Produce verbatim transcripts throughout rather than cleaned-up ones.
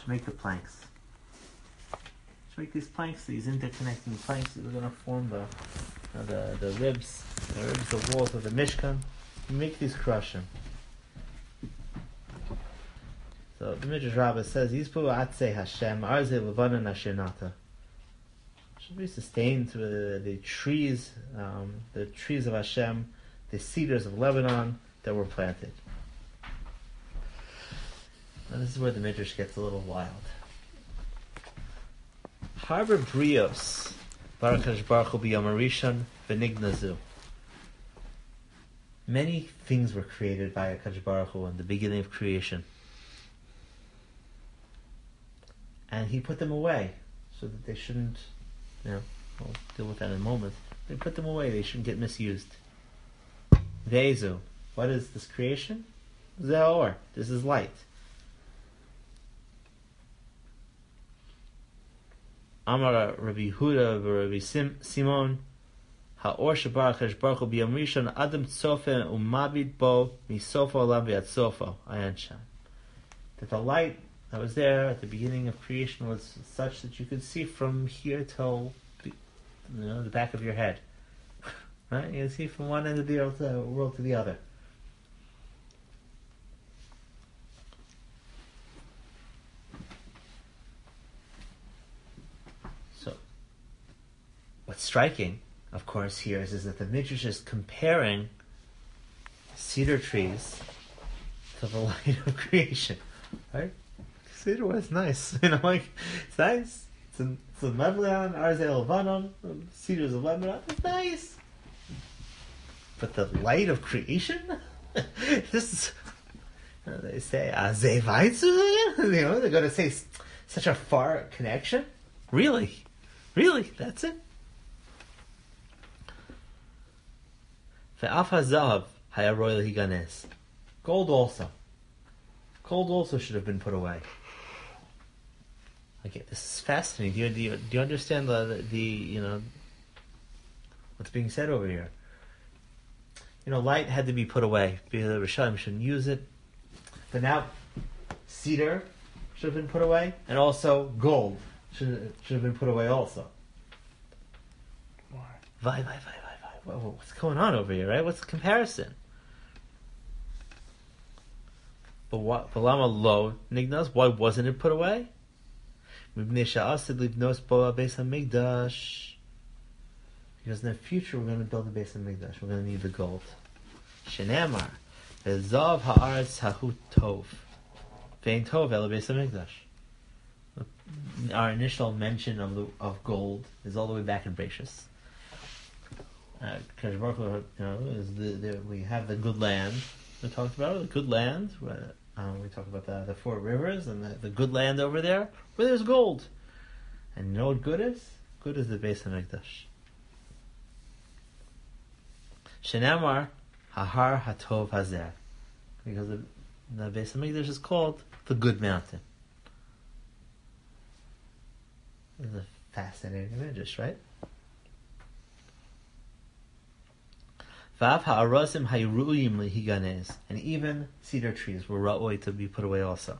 should make the planks. Should make these planks, these interconnecting planks that are going to form the uh, the the ribs, the ribs, the walls of the Mishkan. You make these krushim. So the Midrash Rabbah says, "Yizbu atzei Hashem arzei levanon asher nata." Should be sustained to the, the trees, um, the trees of Hashem, the cedars of Lebanon that were planted. Now this is where the Midrash gets a little wild. Harbor Brios, Baruch Baruch Hu b'Yom Harishon v'nignazu. Many things were created by HaKadosh Baruch Hu in the beginning of creation. And he put them away so that they shouldn't, you know, we'll deal with that in a moment. They put them away, they shouldn't get misused. Ve'ezu, what is this creation? Ze'or, this is light. Amar Rabbi Huda Rabbi Sim, Simon Ha'or Shabar Chash Baruch Hu B'Yom Rishon Adam Tzofen Umabid Bo Misofo Olam V'Yad Sofo Ayan Sham. That the light that was there at the beginning of creation was such that you could see from here till the, you know, the back of your head. Right? You can see from one end of the world to the other. So, what's striking, of course, here is, is that the Midrash is comparing cedar trees to the light of creation. Right? Cedar was nice. You know, like, it's nice. It's a, it's a Lebanon, Arzel Lebanon, cedars of Lebanon. It's nice. But the light of creation? This is, you know, they say, Azeh Vaitzu? You know, they're going to say such a far connection? Really? Really? That's it? Ve'af hazahav hayaroy lehiganes. Gold also. Gold also should have been put away. Okay, this is fascinating. Do you, do you, do you understand the, the, the, you know, what's being said over here? You know, light had to be put away because the Rishonim shouldn't use it. But now, cedar should have been put away, and also gold should should have been put away also. Why? Why, why, why, why, why? What's going on over here, right? What's the comparison? But what? Lama lo nignas? Why wasn't it put away? Because in the future we're going to build a base of Mikdash. We're going to need the gold. Shenamar, Zav haaretz hahu tov, vein tov el base of Mikdash. Our initial mention of the, of gold is all the way back in Bereishis. Uh, you know, is the, the, we have the good land. We talked about it, the good land. Where, um, we talked about the, the four rivers and the, the good land over there, where there's gold. And you know what good is? Good is the base of Mikdash. Shenamar Hahar Hatov Hazer, because the, the base of Mikdash is called the Good Mountain. It's a fascinating Midrash, right? Vav ha'arasim hayruyim lehiganez, and even cedar trees were ra'oi to be put away also.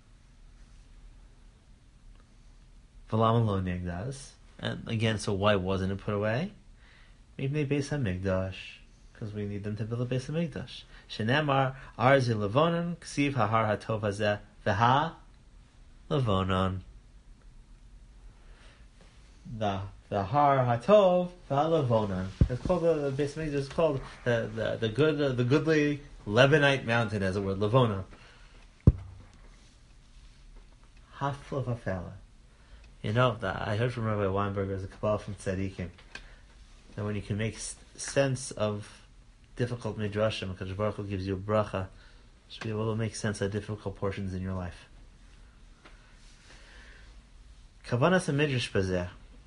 V'lama lo nigdas, and again, so why wasn't it put away? Maybe they base on Mikdash, because we need them to build a base of Mikdash. Shenemar arzi levonon ksiv hahar hatov hazeh v'ha levonon. The the har hatov v'ha. It's called the, the base of Mikdash. It's called the the the good uh, the goodly Lebanite mountain, as it were, Levona. Hafla v'afela. You know, the, I heard from Rabbi Weinberg, there's a Kabbalah from Tzadikim, that when you can make s- sense of difficult midrashim, because Baruch Hu gives you a bracha, you should be able to make sense of difficult portions in your life. Kavanas a midrash bazeh.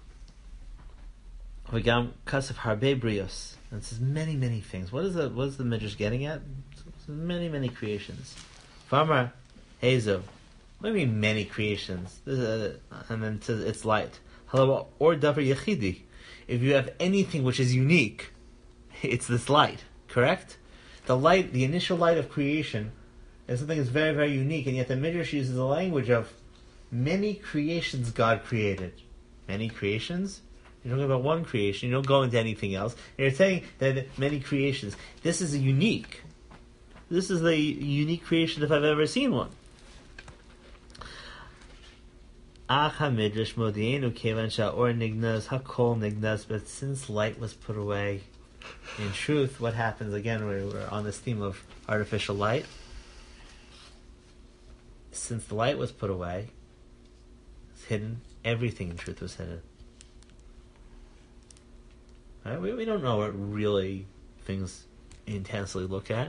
V'gam kasef harbe brios. And it says many, many things. What is the what is the midrash getting at? Many, many creations. Farmer Hazo. What do you mean many creations? This is, uh, and then it says it's light. Hello, or davar yechidi. If you have anything which is unique, it's this light. Correct? The light, the initial light of creation, is something that's very, very unique, and yet the Midrash uses the language of many creations God created. Many creations? You're talking about one creation. You don't go into anything else. And you're saying that many creations. This is a unique. This is the unique creation if I've ever seen one. But since light was put away, in truth, what happens again? We're, we're on this theme of artificial light. Since the light was put away, it's hidden. Everything in truth was hidden. Right? We we don't know what really things intensely look at.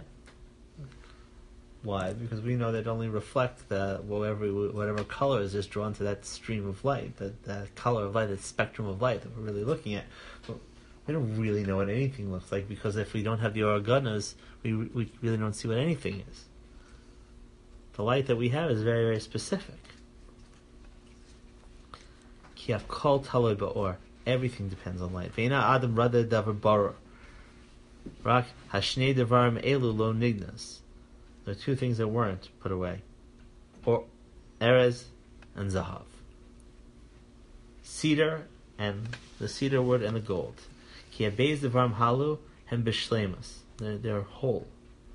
Why? Because we know that only reflect the whatever whatever color is just drawn to that stream of light, that that color of light, that spectrum of light that we're really looking at. But we don't really know what anything looks like, because if we don't have the organas, we we really don't see what anything is. The light that we have is very, very specific. Ki kol taloi ba'or. Everything depends on light. Ve'ina adam rada davar bara. Rak hashnei davarim elu lo nignas. There are two things that weren't put away. Or erez and zahav. Cedar and the cedar wood and the gold. Ki abez davarim halu hem b'shleimus. They're, they're whole.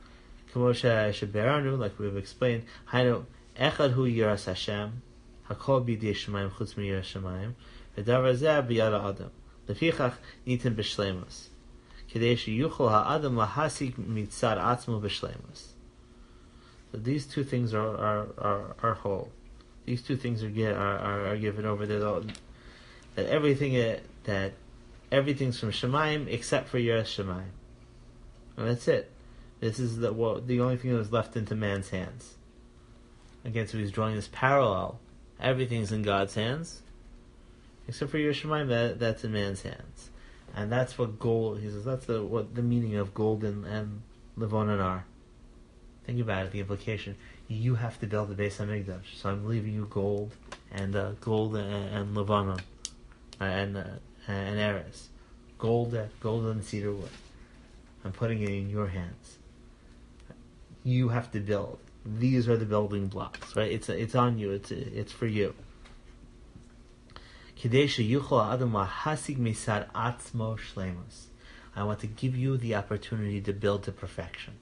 Like we've explained, Hainu echad hu yiras Hashem, hakol b'yidei Shemayim chutz miyiras Shemayim, v'davar zeh b'yad Adam. Lefichach nitin b'shleimus, k'dei sheyuchol ha'adam lahasik mitzad atzmo b'shleimus. So these two things are are, are, are whole. These two things are get, are, are, are given over there. That everything that everything's from Shemayim except for yiras Shemayim, and that's it. This is the well, the only thing that was left into man's hands. Again, so he's drawing this parallel. Everything's in God's hands, except for yiras Shemayim, that that's in man's hands, and that's what gold. He says that's the what the meaning of gold and, and levonon are. Think about it. The implication: you have to build the Beis Hamikdash, so I'm leaving you gold and uh, gold and, and levonon uh, and uh, and erez, gold, uh, gold and cedar wood. I'm putting it in your hands. You have to build. These are the building blocks, right? It's it's on you. It's it's for you. I want to give you the opportunity to build to perfection.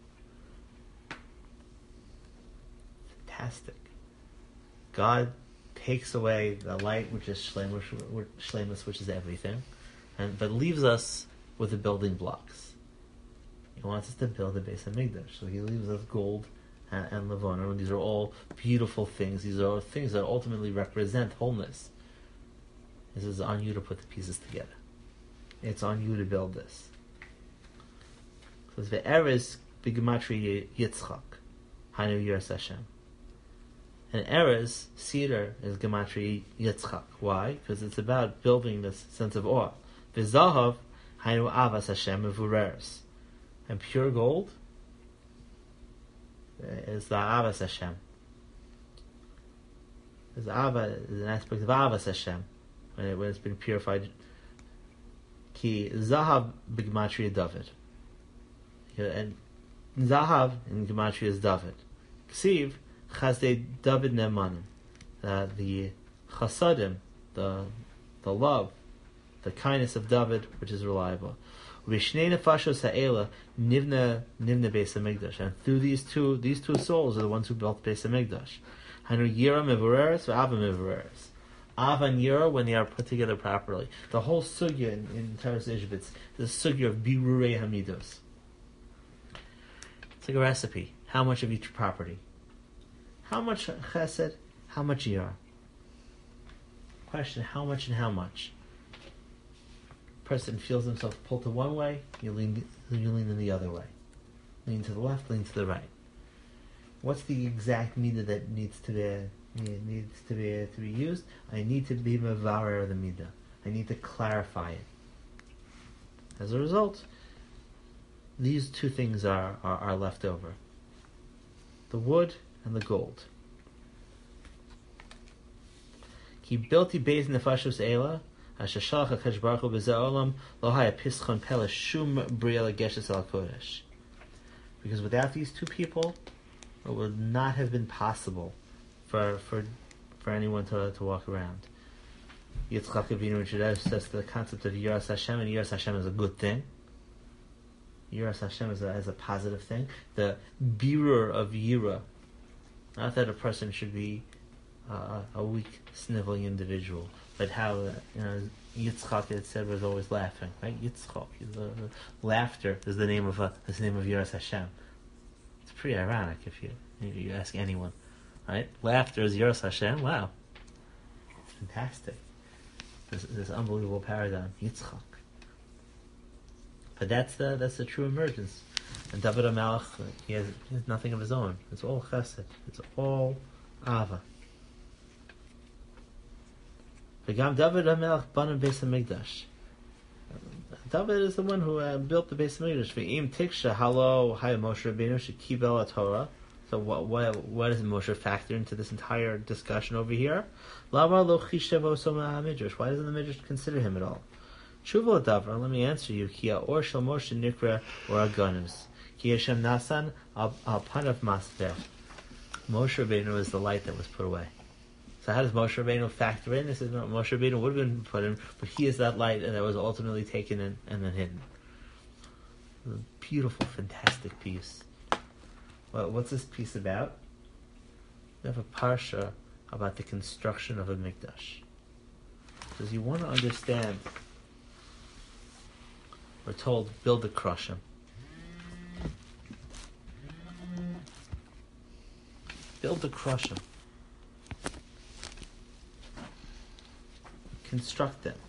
Fantastic. God takes away the light, which is shleimus, which is everything, and but leaves us with the building blocks. He wants us to build a Beis Hamikdash, so he leaves us gold and, and levonon. These are all beautiful things. These are all things that ultimately represent wholeness. This is on you to put the pieces together. It's on you to build this. So the erez b'gematria Yitzchak, Hainu yiras Hashem. And erez, cedar, is gematria Yitzchak. Why? Because it's about building this sense of awe. V'zahav, Hainu avas Hashem mevureres. And pure gold is the Avas Hashem. Is Ava is an aspect of Avas Hashem when, it, when it's been purified. Ki Zahav b'gematria David. And Zahav in gematria is David. Ksiv Chazdei David Ne'emanim. Uh, the Chasadim, the the love, the kindness of David, which is reliable. Vishnei nefashos ha'ela nivna nivna Beis Hamikdash, and through these two these two souls are the ones who built Beis Hamikdash. Hanu yira mevureres v'ava mevureres. Av and yira, when they are put together properly. The whole sugya in, in Taras Ishbitz, the sugya of birurei hamidos. It's like a recipe. How much of each property? How much chesed? How much yira? Question: how much and how much? Person feels himself pulled to one way, you lean you lean in the other way. Lean to the left, lean to the right. What's the exact midah that needs to be needs to be to be used? I need to be mevarer the midah. I need to clarify it. As a result, these two things are, are, are left over. The wood and the gold. Ki bilti beis nefashos eila. Because without these two people, it would not have been possible for for for anyone to, to walk around. Yitzchak Avinu introduces the concept of Yiras Hashem, and Yiras Hashem is a good thing. Yiras Hashem is a, is a positive thing. The birur of Yira, not that a person should be uh, a weak, sniveling individual, but how uh, you know Yitzchak, it said, was always laughing, right? Yitzchak, the, the laughter is the name of a is the name of Yiras Hashem. It's pretty ironic if you if you ask anyone, right? Laughter is Yiras Hashem. Wow, it's fantastic. This, this unbelievable paradigm, Yitzchak. But that's the that's the true emergence. And David HaMelech, he has, he has nothing of his own. It's all chesed. It's all ava. V'gam David HaMelech bana Beis HaMikdash. David is the one who uh, built the Beis HaMikdash. V'im tiksha halo hay Moshe Rabbeinu shekibel HaTorah. So what what what does Moshe factor into this entire discussion over here? Lama lo chishevo soma midrash. Why doesn't the midrash consider him at all? Tshuva davar. Let me answer you. Ki or shel Moshe nikra or agonis. Ki Hashem nasan al panav masveh. Moshe Rabbeinu is the light that was put away. So how does Moshe Rabbeinu factor in? This is not Moshe Rabbeinu would have been put in, but he is that light that was ultimately taken in and then hidden. A beautiful, fantastic piece. Well, what's this piece about? We have a parsha about the construction of a mikdash. Because you want to understand, we're told, build the krushim. Build the krushim. Construct them.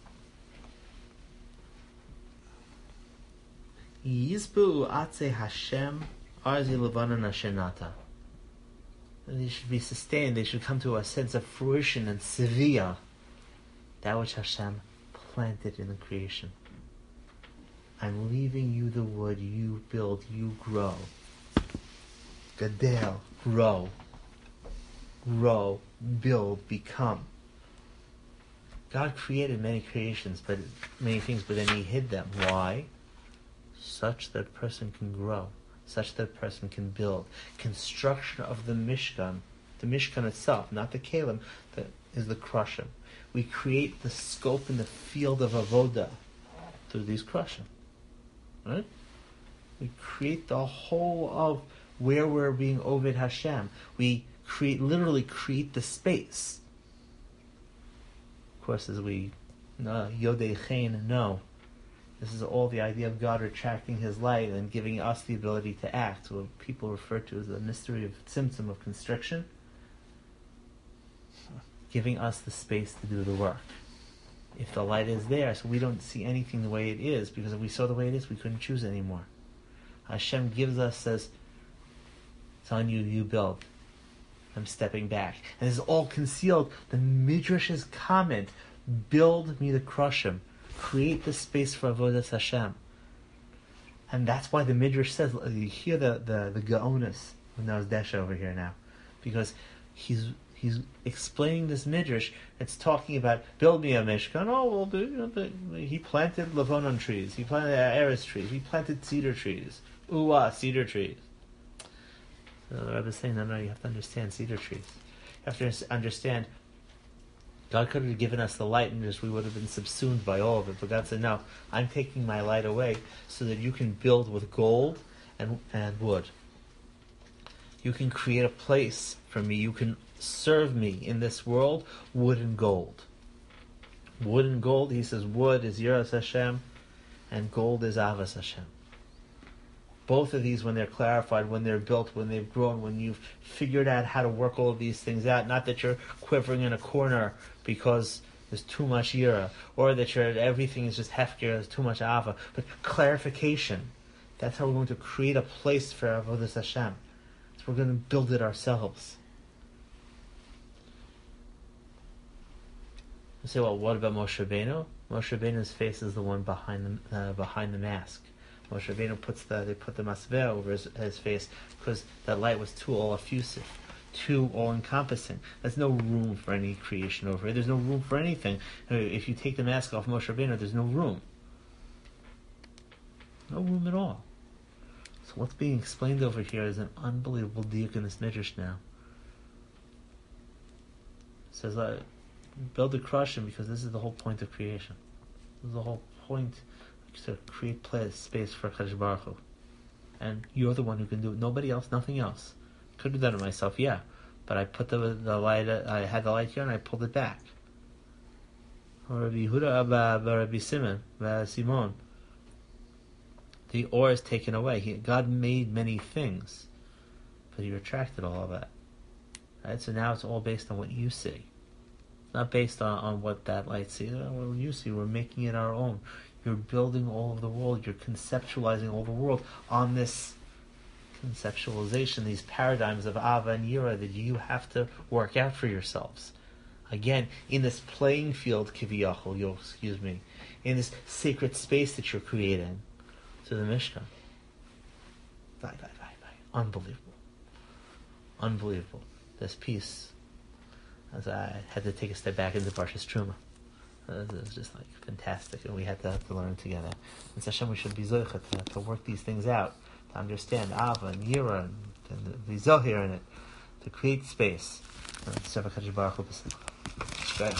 Yizbu atze Hashem arzi levana nashenata. They should be sustained. They should come to a sense of fruition and sevilla, that which Hashem planted in the creation. I'm leaving you the wood. You build. You grow. Gadel, grow, grow, build, become. God created many creations, but many things, but then He hid them. Why? Such that a person can grow, such that a person can build. Construction of the Mishkan, the Mishkan itself, not the Kalim, that is the Krushim. We create the scope and the field of Avodah through these Krushim. Right? We create the whole of where we're being Oved Hashem. We create, literally create the space. Of course, as we uh, Yodei Chen know, this is all the idea of God retracting His light and giving us the ability to act, what people refer to as the mystery of symptom of constriction, giving us the space to do the work. If the light is there, so we don't see anything the way it is, because if we saw the way it is, we couldn't choose anymore. Hashem gives us, says, it's on you, you build. I'm stepping back. And this is all concealed. The Midrash's comment, build me the Krushim. Create the space for Avodas Hashem. And that's why the Midrash says, you hear the, the, the Gaonis, when there was Desha over here now, because he's he's explaining this Midrash. It's talking about, build me a Mishkan. Oh, well, the, you know, the, he planted Lebanon trees. He planted Eris trees. He planted cedar trees. Ooh, ah, cedar trees. So the Rebbe is saying, no, no, you have to understand cedar trees. You have to understand, God could have given us the light and just we would have been subsumed by all of it. But God said, no, I'm taking my light away so that you can build with gold and, and wood. You can create a place for me. You can serve me in this world, wood and gold. Wood and gold, he says, wood is Yiras Hashem and gold is Avas Hashem. Both of these, when they're clarified, when they're built, when they've grown, when you've figured out how to work all of these things out, not that you're quivering in a corner because there's too much yira, or that you're, everything is just hefker, there's too much ava, but clarification. That's how we're going to create a place for Avodas Hashem. So we're going to build it ourselves. You say, well, what about Moshe Rabbeinu? Moshe Rabbeinu's face is the one behind the uh, behind the mask. Moshe Rabbeinu puts the they put the masveh over his, his face because that light was too all effusive, too all encompassing. There's no room for any creation over it. There's no room for anything. If you take the mask off Moshe Rabbeinu, there's no room. No room at all. So what's being explained over here is an unbelievable diuk in this midrash now. says, uh, build a crushing because this is the whole point of creation. This is the whole point to create place, space for Kadosh Baruch Hu. And you're the one who can do it. Nobody else, nothing else. Could have done it myself, yeah. But I put the the light, I had the light here and I pulled it back. Rabbi Yehuda Abba, Rabbi Simon, Simon. The ore is taken away. He, God made many things, but He retracted all of that. Right? So now it's all based on what you see. It's not based on, on what that light sees. What you see, we're making it our own. You're building all of the world. You're conceptualizing all the world on this conceptualization, these paradigms of Ava and Yira that you have to work out for yourselves. Again, in this playing field, Kiviyachol, you'll excuse me, in this sacred space that you're creating to the Mishkan. Vai, vai, vai, vai. Unbelievable. Unbelievable. This piece, as I had to take a step back into Parshas Truma. Uh, it was just like fantastic, and we had to, to learn together. And Hashem, we should be zocheh to, to work these things out, to understand Ava and Yira and, and the Zohir in it, to create space. And